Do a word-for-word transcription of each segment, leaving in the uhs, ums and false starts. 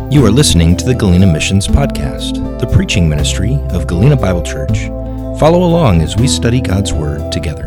You are listening to the Galena Missions Podcast, the preaching ministry of Galena Bible Church. Follow along as we study God's Word together.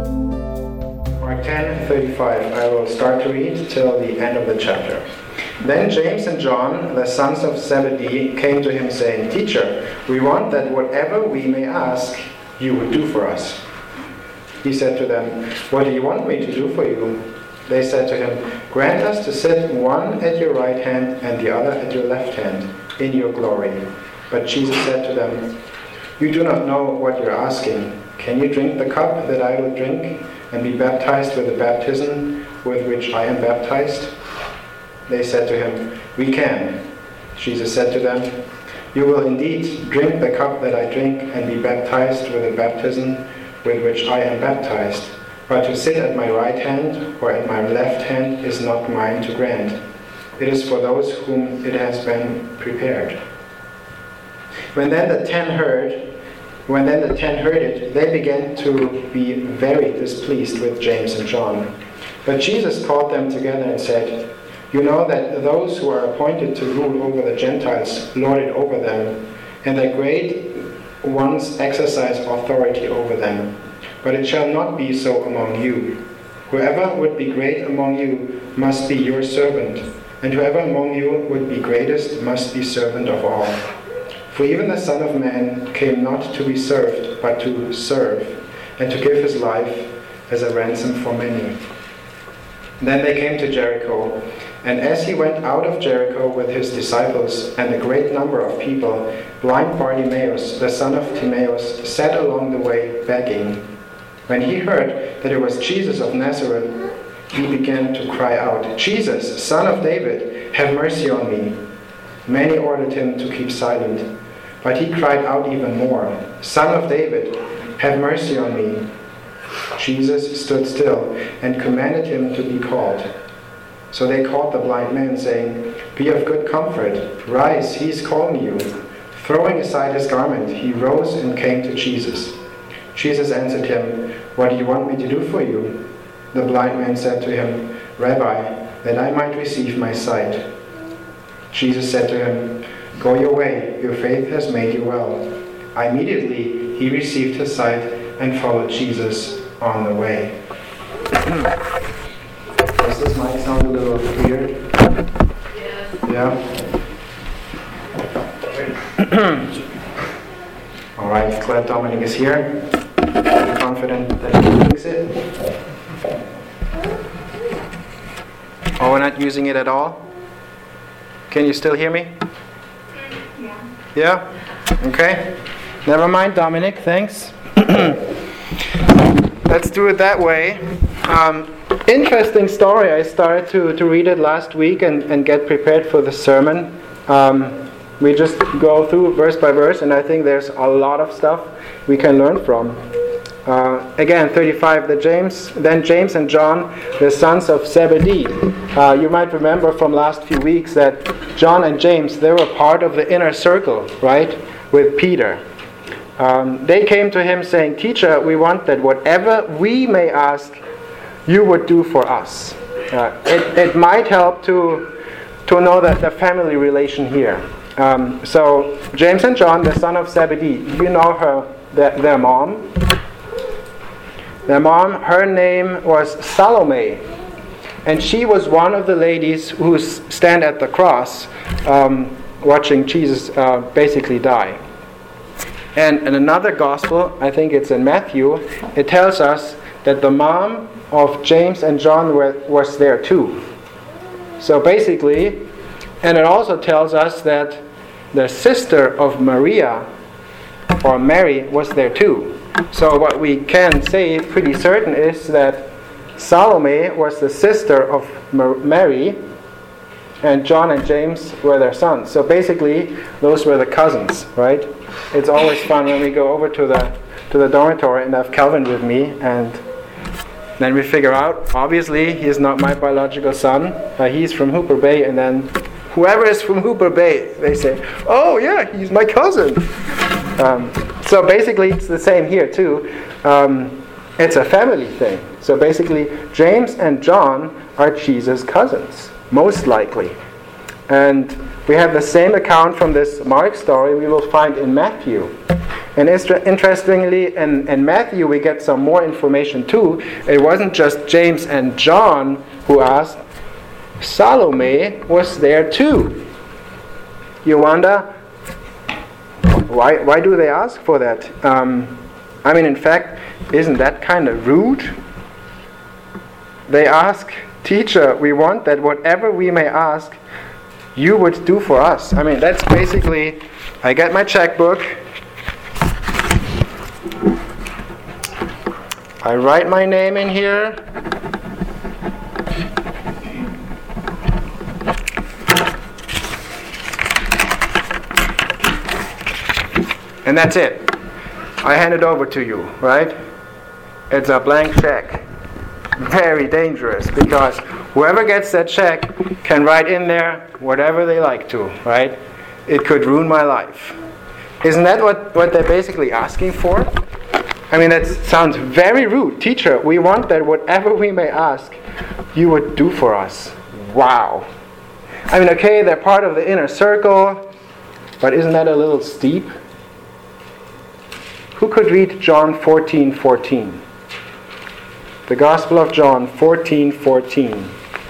Mark ten thirty-five. I will start to read till the end of the chapter. Then James and John, the sons of Zebedee, came to him saying, "Teacher, we want that whatever we may ask, you would do for us." He said to them, "What do you want me to do for you?" They said to him, "Grant us to sit one at your right hand and the other at your left hand, in your glory." But Jesus said to them, "You do not know what you're asking. Can you drink the cup that I will drink, and be baptized with the baptism with which I am baptized?" They said to him, "We can." Jesus said to them, "You will indeed drink the cup that I drink, and be baptized with the baptism with which I am baptized. But to sit at my right hand or at my left hand is not mine to grant. It is for those whom it has been prepared." When then the ten heard, when then the ten heard it, they began to be very displeased with James and John. But Jesus called them together and said, "You know that those who are appointed to rule over the Gentiles lord it over them, and that great ones exercise authority over them. But it shall not be so among you. Whoever would be great among you must be your servant, and whoever among you would be greatest must be servant of all. For even the Son of Man came not to be served, but to serve, and to give his life as a ransom for many." Then they came to Jericho, and as he went out of Jericho with his disciples and a great number of people, blind Bartimaeus, the son of Timaeus, sat along the way begging. When he heard that it was Jesus of Nazareth, he began to cry out, "Jesus, Son of David, have mercy on me." Many ordered him to keep silent, but he cried out even more, "Son of David, have mercy on me." Jesus stood still and commanded him to be called. So they called the blind man, saying, "Be of good comfort, rise, he is calling you." Throwing aside his garment, he rose and came to Jesus. Jesus answered him, "What do you want me to do for you?" The blind man said to him, "Rabbi, that I might receive my sight." Jesus said to him, "Go your way, your faith has made you well." Immediately he received his sight and followed Jesus on the way. Does this mic sound a little weird? Yeah? All right, glad Dominic is here. I'm confident that he can fix it. Oh, we're not using it at all? Can you still hear me? Yeah. Yeah? Okay. Never mind, Dominic. Thanks. Let's do it that way. Um, interesting story. I started to, to read it last week and, and get prepared for the sermon. Um, we just go through verse by verse, and I think there's a lot of stuff we can learn from. Uh, again, thirty-five. The James, then James and John, the sons of Zebedee. Uh, you might remember from last few weeks that John and James, they were part of the inner circle, right, with Peter. Um, they came to him saying, "Teacher, we want that whatever we may ask, you would do for us." Uh, it, it might help to to know that the family relation here. Um, so James and John, the son of Zebedee, you know her, their, their mom. Their mom, her name was Salome, and she was one of the ladies who stand at the cross, um, watching Jesus uh, basically die. And in another gospel, I think it's in Matthew, it tells us that the mom of James and John were, was there too. So basically, and it also tells us that the sister of Maria, or Mary, was there too. So what we can say pretty certain is that Salome was the sister of Mary, and John and James were their sons. So basically, those were the cousins, right? It's always fun when we go over to the to the dormitory and have Calvin with me, and then we figure out, obviously, he is not my biological son. Uh, he's from Hooper Bay, and then whoever is from Hooper Bay, they say, "Oh yeah, he's my cousin." Um, so basically, it's the same here too. Um, it's a family thing. So basically, James and John are Jesus' cousins, most likely. And we have the same account from this Mark story we will find in Matthew. And interestingly, in, in Matthew we get some more information too. It wasn't just James and John who asked. Salome was there too. You wonder, why, why do they ask for that? Um, I mean, in fact, isn't that kind of rude? They ask, "Teacher, we want that whatever we may ask, you would do for us." I mean, that's basically, I get my checkbook, I write my name in here, and that's it. I hand it over to you, right? It's a blank check. Very dangerous, because whoever gets that check can write in there whatever they like to, right? It could ruin my life. Isn't that what, what they're basically asking for? I mean, that sounds very rude. "Teacher, we want that whatever we may ask, you would do for us." Wow. I mean, okay, they're part of the inner circle, but isn't that a little steep? Who could read John fourteen fourteen? The Gospel of John fourteen fourteen.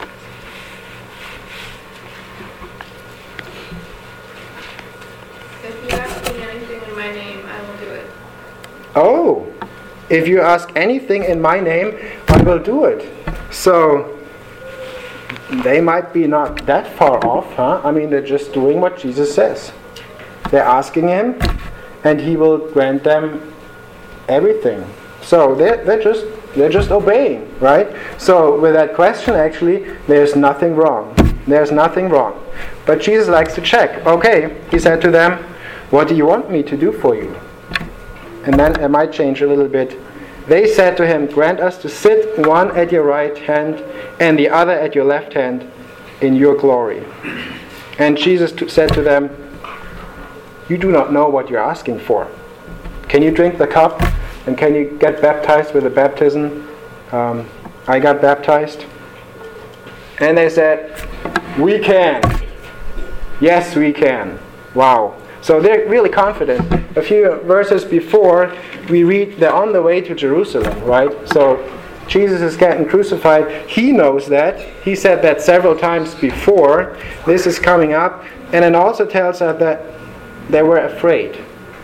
If you ask me anything in my name, I will do it. Oh, if you ask anything in my name, I will do it. So, they might be not that far off, huh? I mean, they're just doing what Jesus says. They're asking him, and he will grant them everything. So, they're, they're just they're just obeying, right? So, with that question, actually, there's nothing wrong. There's nothing wrong. But Jesus likes to check. Okay, he said to them, "What do you want me to do for you?" And then it might change a little bit. They said to him, "Grant us to sit one at your right hand and the other at your left hand in your glory." And Jesus t- said to them, "You do not know what you're asking for. Can you drink the cup? And can you get baptized with the baptism um, I got baptized?" And they said, "We can. Yes, we can." Wow. So they're really confident. A few verses before, we read they're on the way to Jerusalem, right? So Jesus is getting crucified. He knows that. He said that several times before. This is coming up. And it also tells us that they were afraid.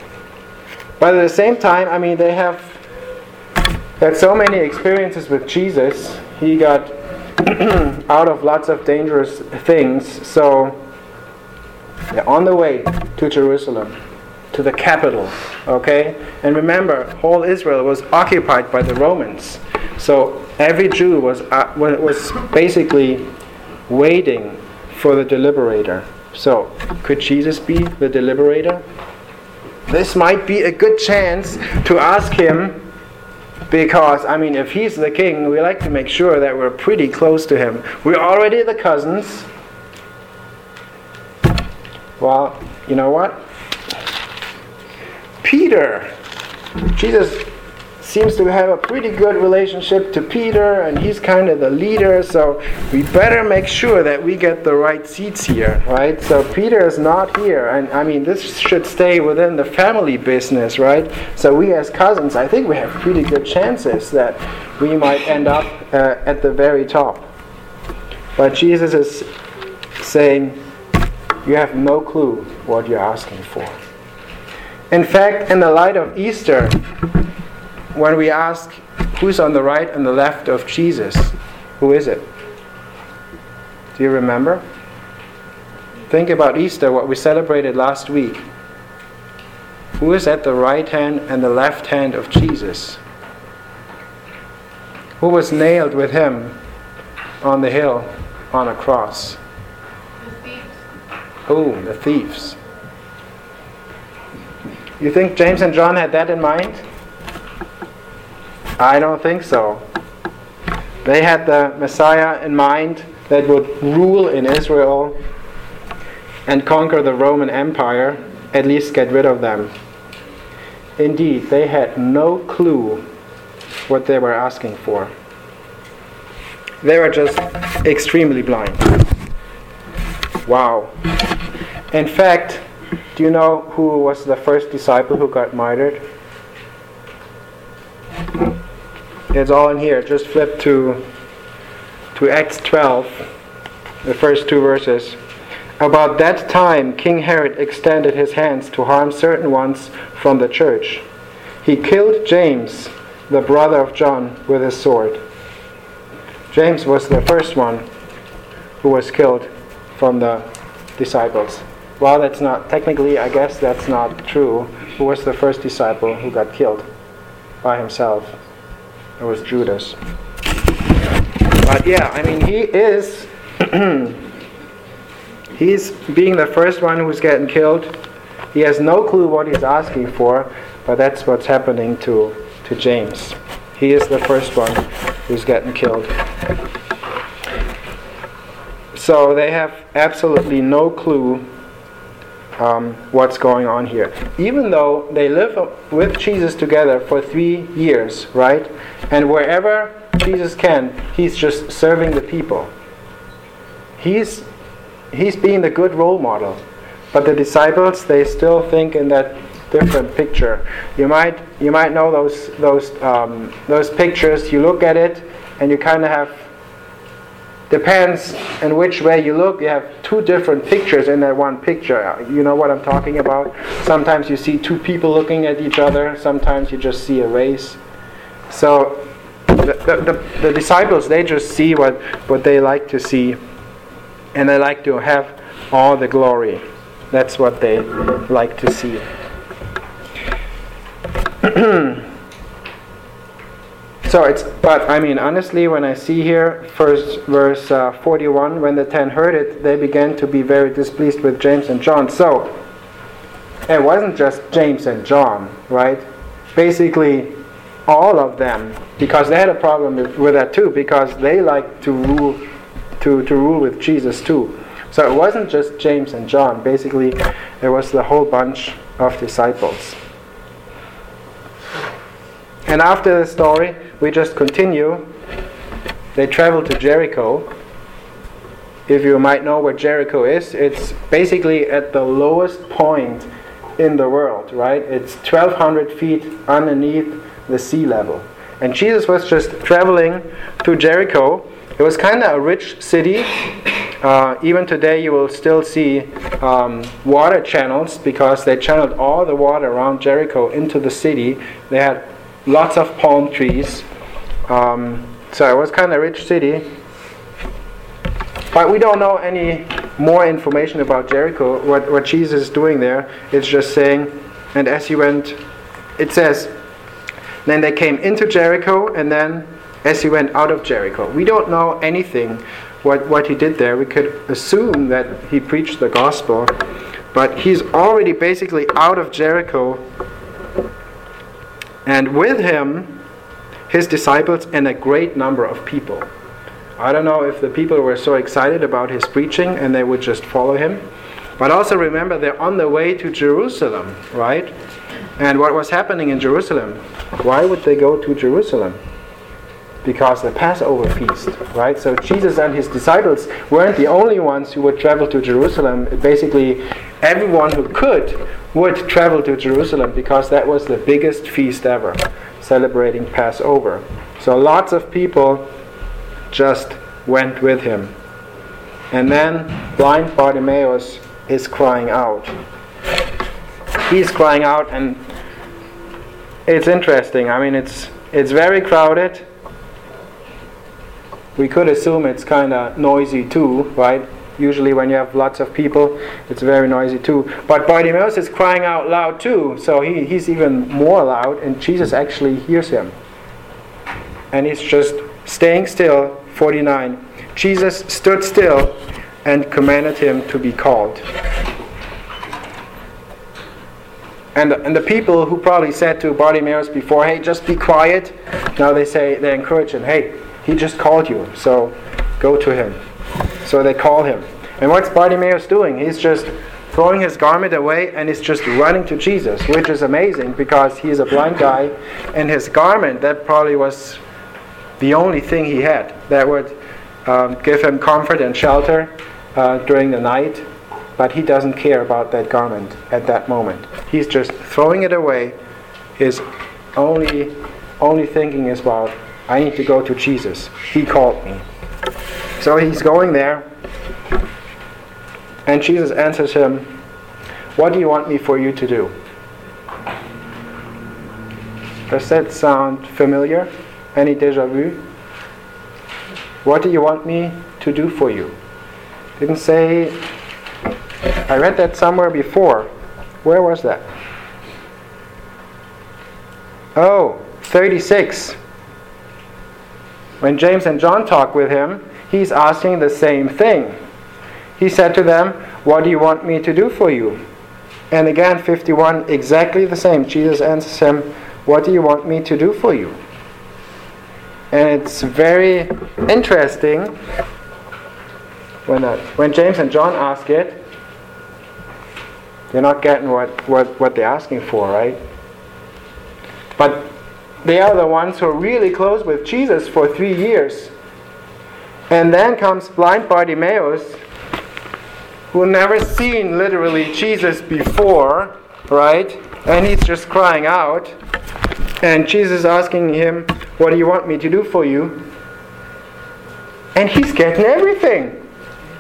But at the same time, I mean, they have had so many experiences with Jesus. He got out of lots of dangerous things. So they're on the way to Jerusalem, to the capital, okay? And remember, whole Israel was occupied by the Romans. So every Jew was uh, was basically waiting for the deliberator. So could Jesus be the deliberator? This might be a good chance to ask him, because, I mean, if he's the king, we like to make sure that we're pretty close to him. We're already the cousins. Well, you know what? Peter. Jesus seems to have a pretty good relationship to Peter, and he's kind of the leader, so we better make sure that we get the right seats here, right? So Peter is not here, and I mean, this should stay within the family business, right? So we as cousins, I think we have pretty good chances that we might end up uh, at the very top. But Jesus is saying, you have no clue what you're asking for. In fact, in the light of Easter, when we ask who's on the right and the left of Jesus, who is it? Do you remember? Think about Easter, what we celebrated last week. Who is at the right hand and the left hand of Jesus? Who was nailed with him on the hill on a cross? The thieves. Oh, the thieves. You think James and John had that in mind? I don't think so. They had the Messiah in mind that would rule in Israel and conquer the Roman Empire, at least get rid of them. Indeed, they had no clue what they were asking for. They were just extremely blind. Wow. In fact, do you know who was the first disciple who got martyred? It's all in here. Just flip to to Acts twelve, the first two verses. About that time, King Herod extended his hands to harm certain ones from the church. He killed James, the brother of John, with his sword. James was the first one who was killed from the disciples. Well, that's not, technically, I guess that's not true. Who was the first disciple who got killed by himself? It was Judas. But yeah, I mean, he is, he's being the first one who's getting killed. He has no clue what he's asking for, but that's what's happening to, to James. He is the first one who's getting killed. So they have absolutely no clue um, what's going on here. Even though they live with Jesus together for three years, right? And wherever Jesus can, he's just serving the people. He's he's being the good role model. But the disciples, they still think in that different picture. You might you might know those those um, those pictures. You look at it, and you kind of have. Depends in which way you look. You have two different pictures in that one picture. You know what I'm talking about? Sometimes you see two people looking at each other. Sometimes you just see a race. So the, the, the, the disciples, they just see what, what they like to see. And they like to have all the glory. That's what they like to see. So it's, but I mean, honestly, when I see here, first verse uh, forty-one, when the ten heard it, they began to be very displeased with James and John. So it wasn't just James and John, right? Basically, all of them, because they had a problem with, with that too, because they like to rule, to to rule with Jesus too. So it wasn't just James and John. Basically, it was the whole bunch of disciples. And after the story, we just continue. They travel to Jericho. If you might know where Jericho is, it's basically at the lowest point in the world, right? It's twelve hundred feet underneath the sea level. And Jesus was just traveling to Jericho. It was kind of a rich city. Uh, even today you will still see um, water channels, because they channeled all the water around Jericho into the city. They had lots of palm trees. Um, so it was kind of a rich city. But we don't know any more information about Jericho, what, what Jesus is doing there. It's just saying, and as he went, it says, then they came into Jericho, and then as he went out of Jericho. We don't know anything what, what he did there. We could assume that he preached the gospel. But he's already basically out of Jericho. And with him, his disciples and a great number of people. I don't know if the people were so excited about his preaching and they would just follow him. But also remember, they're on the way to Jerusalem, right? And what was happening in Jerusalem? Why would they go to Jerusalem? Because the Passover feast, right? So Jesus and his disciples weren't the only ones who would travel to Jerusalem. Basically, everyone who could would travel to Jerusalem, because that was the biggest feast ever, celebrating Passover. So lots of people just went with him. And then blind Bartimaeus is crying out. He's crying out, and it's interesting. I mean, it's it's very crowded. We could assume it's kind of noisy too, right? Usually when you have lots of people, it's very noisy too. But Bartimaeus is crying out loud too, so he, he's even more loud, and Jesus actually hears him. And he's just staying still, forty-nine. Jesus stood still and commanded him to be called. And the, and the people who probably said to Bartimaeus before, hey, just be quiet, now they say, they encourage him, hey, he just called you, so go to him. So they call him. And what's Bartimaeus doing? He's just throwing his garment away and he's just running to Jesus, which is amazing because he's a blind guy, and his garment, that probably was the only thing he had that would um, give him comfort and shelter uh, during the night. but he doesn't care about that garment at that moment. He's just throwing it away. His only, only thinking is about, I need to go to Jesus. He called me. So he's going there, and Jesus answers him, what do you want me for you to do? Does that sound familiar? Any déjà vu? What do you want me to do for you? Didn't say, I read that somewhere before. Where was that? Oh, thirty-six. When James and John talk with him, he's asking the same thing. He said to them, what do you want me to do for you? And again, fifty-one, exactly the same. Jesus answers him, what do you want me to do for you? And it's very interesting when that, when James and John ask it, they're not getting what, what, what they're asking for, right? But they are the ones who are really close with Jesus for three years. And then comes blind Bartimaeus, who never seen literally Jesus before, right? And he's just crying out. And Jesus is asking him, what do you want me to do for you? And he's getting everything.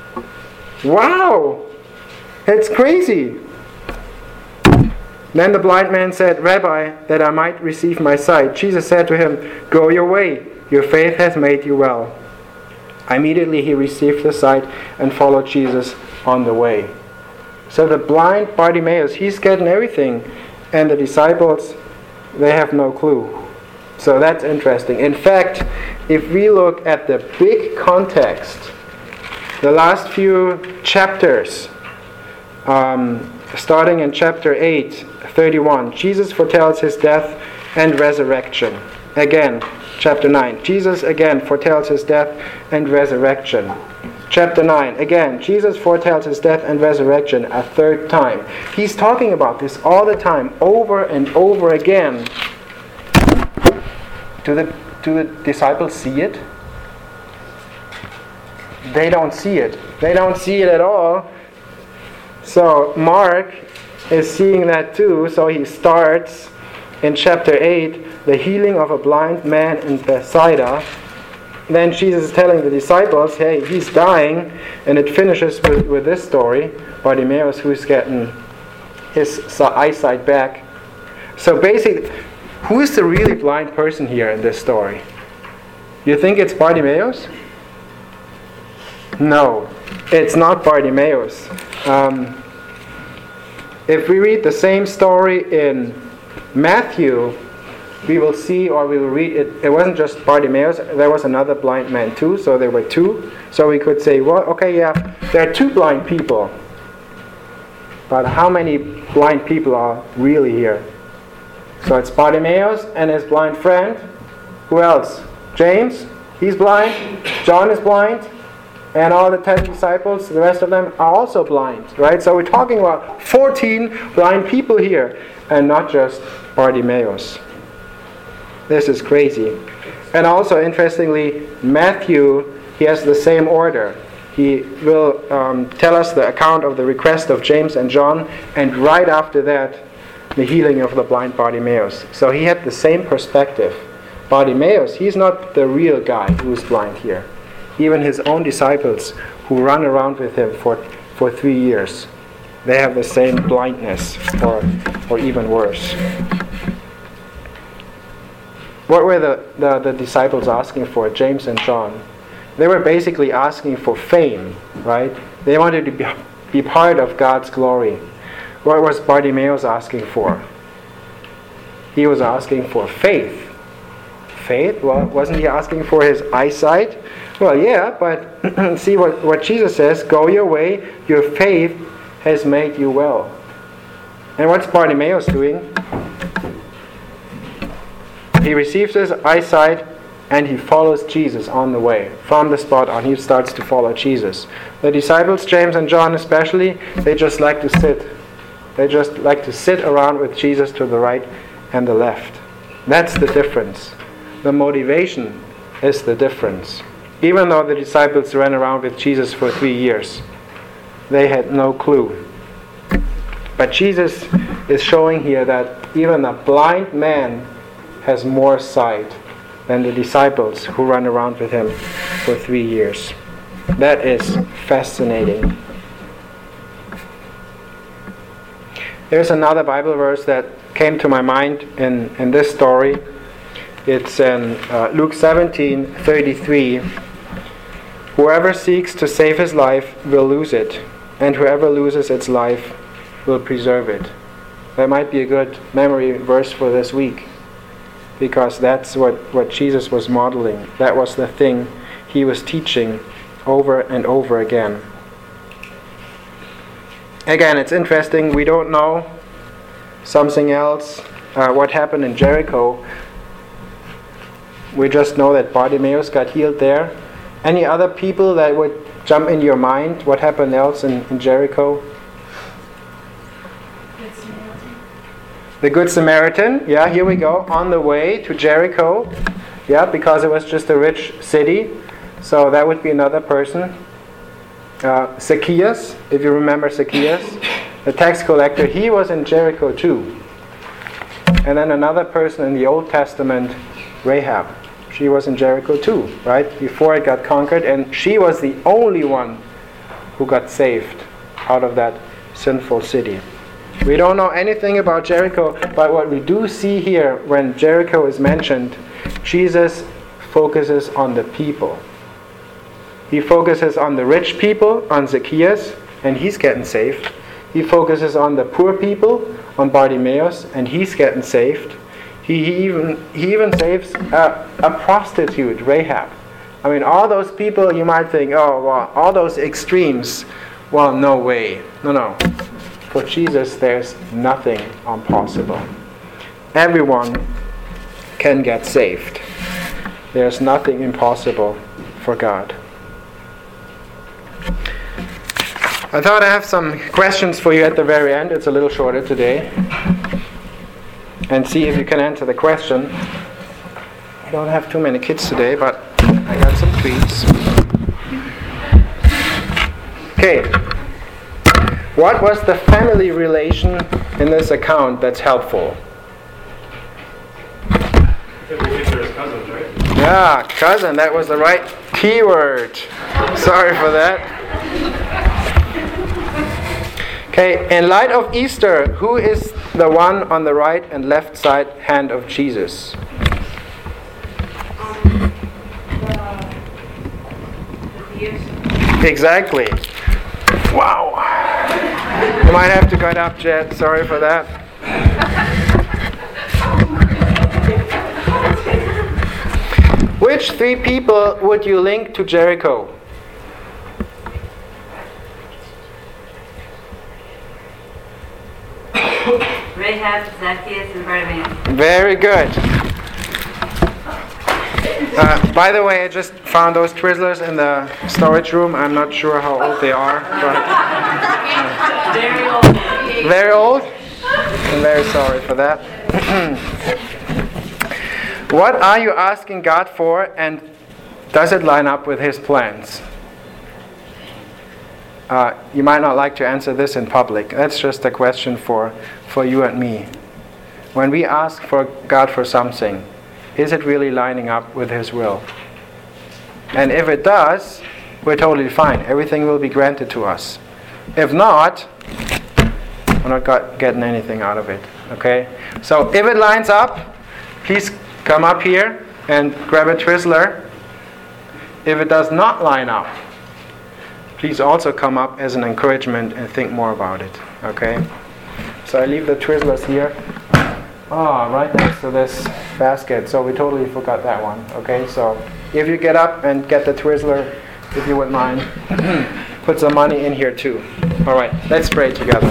Wow! It's crazy. Then the blind man said, Rabbi, that I might receive my sight. Jesus said to him, go your way. Your faith has made you well. Immediately he received the sight and followed Jesus on the way. So the blind Bartimaeus, he's getting everything. And the disciples, they have no clue. So that's interesting. In fact, if we look at the big context, the last few chapters, um, starting in chapter eight, thirty-one, Jesus foretells his death and resurrection. Again, chapter nine, Jesus again foretells his death and resurrection. Chapter nine, again, Jesus foretells his death and resurrection a third time. He's talking about this all the time, over and over again. Do the, do the disciples see it? They don't see it. They don't see it at all. So Mark is seeing that too. So he starts in chapter eight, the healing of a blind man in Bethsaida. Then Jesus is telling the disciples, hey, he's dying. And it finishes with, with this story. Bartimaeus, who's getting his eyesight back. So basically, who is the really blind person here in this story? You think it's Bartimaeus? No, it's not Bartimaeus. Um, if we read the same story in Matthew, we will see, or we will read it, it wasn't just Bartimaeus, there was another blind man too, so there were two. So we could say, well, okay, yeah, there are two blind people. But how many blind people are really here? So it's Bartimaeus and his blind friend. Who else? James, he's blind. John is blind. And all the ten disciples, the rest of them are also blind, right? So we're talking about fourteen blind people here, and not just Bartimaeus. This is crazy. And also, interestingly, Matthew, he has the same order. He will um, tell us the account of the request of James and John, and right after that, the healing of the blind Bartimaeus. So he had the same perspective. Bartimaeus, he's not the real guy who's blind here. Even his own disciples who run around with him for, for three years, they have the same blindness, or, or even worse. What were the, the, the disciples asking for, James and John? They were basically asking for fame, right? They wanted to be, be part of God's glory. What was Bartimaeus asking for? He was asking for faith. Faith? Well, wasn't he asking for his eyesight? Well, yeah, but see what, what Jesus says, go your way, your faith has made you well. And what's Bartimaeus doing? He receives his eyesight and he follows Jesus on the way. From the spot on, he starts to follow Jesus. The disciples, James and John especially, they just like to sit. They just like to sit around with Jesus to the right and the left. That's the difference. The motivation is the difference. Even though the disciples ran around with Jesus for three years, they had no clue. But Jesus is showing here that even a blind man has more sight than the disciples who run around with him for three years. That is fascinating. There's another Bible verse that came to my mind in, in this story. It's in uh, Luke seventeen thirty-three. Whoever seeks to save his life will lose it, and whoever loses its life will preserve it. That might be a good memory verse for this week, because that's what, what Jesus was modeling. That was the thing he was teaching over and over again. Again, it's interesting, we don't know something else, uh, what happened in Jericho. We just know that Bartimaeus got healed there. Any other people that would jump in your mind? What happened else in, in Jericho? The Good Samaritan. Yeah, here we go. On the way to Jericho. Yeah, because it was just a rich city. So that would be another person. Uh, Zacchaeus, if you remember Zacchaeus, the tax collector, he was in Jericho too. And then another person in the Old Testament, Rahab. She was in Jericho too, right? Before it got conquered, and she was the only one who got saved out of that sinful city. We don't know anything about Jericho, but what we do see here when Jericho is mentioned, Jesus focuses on the people. He focuses on the rich people, on Zacchaeus, and he's getting saved. He focuses on the poor people, on Bartimaeus, and he's getting saved. He, he even he even saves a, a prostitute, Rahab. I mean, all those people you might think, oh, well, all those extremes. Well, no way. No, no. For Jesus, there's nothing impossible. Everyone can get saved. There's nothing impossible for God. I thought I have some questions for you at the very end. It's a little shorter today. And see if you can answer the question. I don't have too many kids today, but I got some treats. Okay. What was the family relation in this account that's helpful? Cousins, right? Yeah, cousin. That was the right keyword. Sorry for that. Okay, in light of Easter, who is the one on the right and left side hand of Jesus? Um, the, the thieves. Exactly. Wow. You might have to get up, Jed. Sorry for that. Which three people would you link to Jericho? Rahab, Zacchaeus, and Bartimaeus. Very good. Uh, by the way, I just found those Twizzlers in the storage room. I'm not sure how old they are, but Very old. very old. I'm very sorry for that. What are you asking God for, and does it line up with His plans? Uh, you might not like to answer this in public. That's just a question for, for you and me. When we ask for God for something, is it really lining up with His will? And if it does, we're totally fine. Everything will be granted to us. If not, we're not got, getting anything out of it. Okay? So if it lines up, please come up here and grab a Twizzler. If it does not line up, please also come up as an encouragement and think more about it. Okay? So I leave the Twizzlers here. Ah, right next to this basket. So we totally forgot that one. Okay? So if you get up and get the Twizzler, if you wouldn't mind, put some money in here too. All right, let's pray together.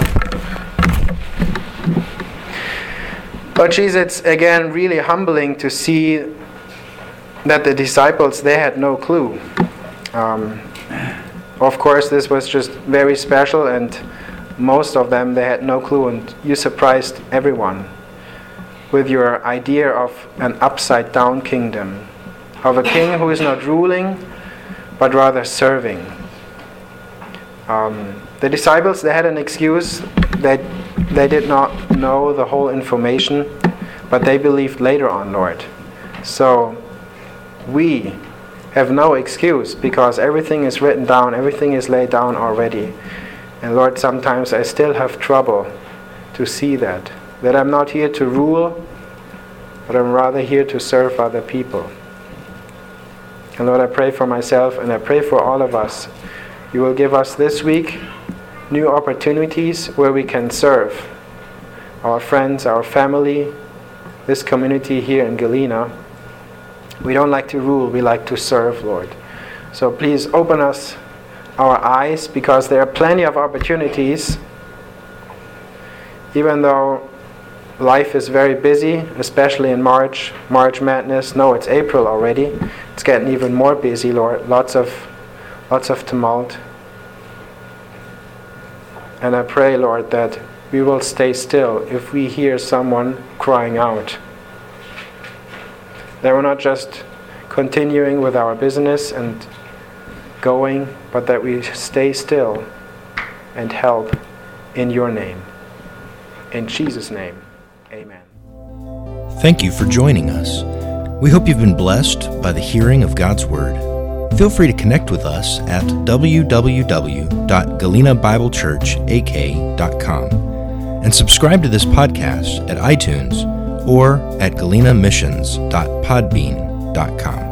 Lord Jesus, it's again really humbling to see that the disciples, they had no clue. Um, of course, this was just very special, and most of them, they had no clue, and you surprised everyone with your idea of an upside-down kingdom, of a king who is not ruling, but rather serving. Um, The disciples, they had an excuse. They, they did not know the whole information, but they believed later on, Lord. So we have no excuse because everything is written down, everything is laid down already. And Lord, sometimes I still have trouble to see that. That I'm not here to rule, but I'm rather here to serve other people. And Lord, I pray for myself and I pray for all of us. You will give us this week new opportunities where we can serve our friends, our family, this community here in Galena. We don't like to rule, we like to serve, Lord. So please open us our eyes, because there are plenty of opportunities, even though life is very busy, especially in March, March Madness. No, it's April already. It's getting even more busy, Lord. Lots of, lots of tumult. And I pray, Lord, that we will stay still if we hear someone crying out. That we're not just continuing with our business and going, but that we stay still and help in your name. In Jesus' name, amen. Thank you for joining us. We hope you've been blessed by the hearing of God's Word. Feel free to connect with us at w w w dot galena bible church a k dot com and subscribe to this podcast at iTunes or at galena missions dot podbean dot com.